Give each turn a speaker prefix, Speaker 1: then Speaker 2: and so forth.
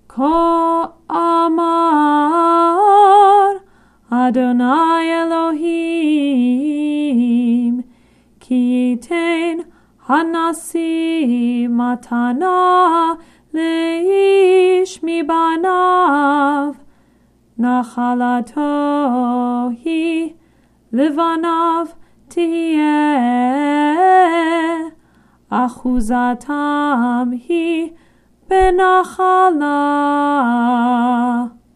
Speaker 1: כה אמר Adonai Elohim, ki yitain hanasi matana leish mibanav, nachalato hi livanav tiyeh, achuzatam hi benachala.